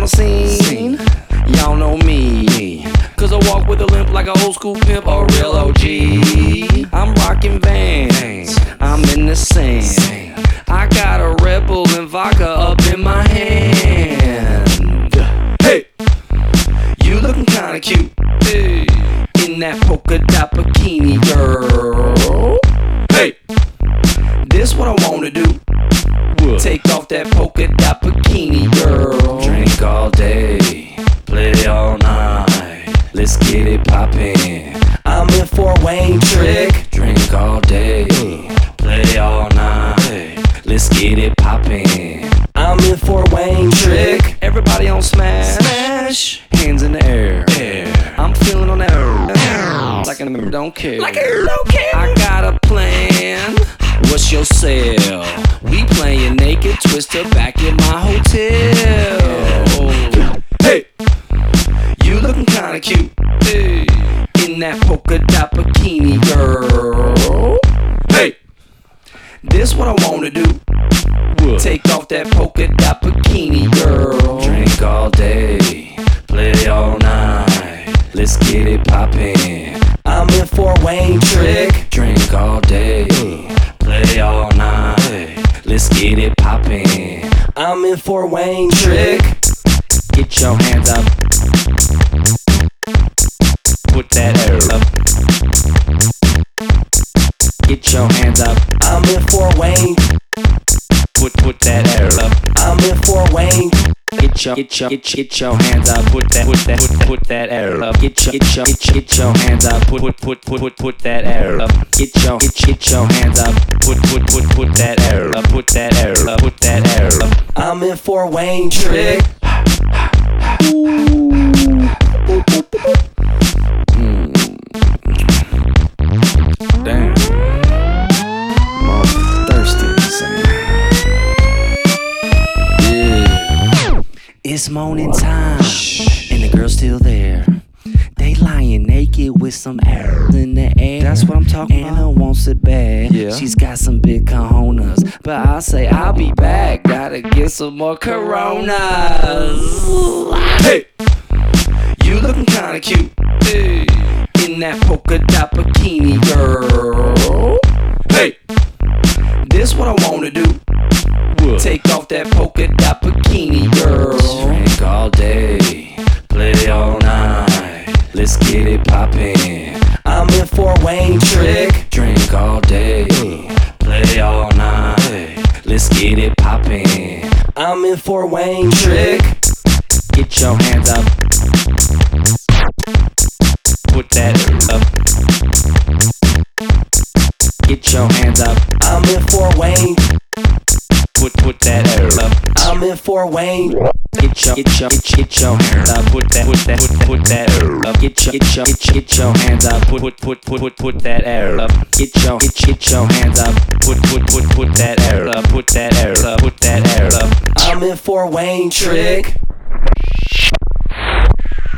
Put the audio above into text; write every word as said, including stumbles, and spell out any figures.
the scene. Y'all know me, cause I walk with a limp like an old school pimp, a real O G. I'm rocking Vans, I'm in the sand. I got a Red Bull and vodka up in my hand. Hey, you looking kinda cute, hey, in that polka dot bikini, girl. Hey, this what I wanna do. Take off that polka dot bikini, girl. Drink all day, play all night. Let's get it poppin'. I'm in for Wayne Trick. Drink all day, play all night. Let's get it poppin'. I'm in for Wayne Trick. Everybody on Smash, Smash. Hands in the air. air. I'm feeling on that air. Like I don't care. Like I don't care. I got a plan. What's your sale? We playin' Naked Twister back in my hotel. Hey, you looking kinda cute, hey, in that polka dot bikini, girl. Hey, this what I wanna do. Take off that polka dot bikini, girl. Drink all day, play all night. Let's get it poppin'. I'm in for Wayne Trick. Drink all day, play all night. Let's get it poppin'. I'm in for Wayne Trick. Get your hands up. Put that air up. Get your hands up. I'm in for Wayne. Put put that air up. I'm in for Wayne. Get your get your get, get your hands up. Put that put that put put that air up. Get your get your get, get your hands up. Put put put put put put that air up. Get your get, get your hands up. Put put put put that air up. Put that air up. Put that air up. I'm in for Wayne Trick. Mm. Damn, I'm all thirsty. Yeah, it's morning time, and the girl's still there. They lying naked with some air in the air. That's what I'm talking about. Anna wants it bad. Yeah. She's got some big cojones, but I say I'll be back. Gotta get some more Coronas. Hey, you looking kinda cute, hey, in that polka dot bikini, girl. Hey, this what I wanna do. Take off that polka dot bikini, girl. Drink all day, play all night. Let's get it poppin'. I'm in for Wayne Trick. Drink all day, play all night. Let's get it poppin'. I'm in for Wayne Trick. Get your hands up. Put that up. Get your hands up. I'm in for Wayne. Put put that air up. I'm in for Wayne. Get your get your get, get your hands up. Put that put that put put that air up. Get your get your get, get your hands up. Put put put put put put that air up. Get your get, get your hands up. Put put put put that air up. Put that air up. Put that air up. I'm in for Wayne Trick.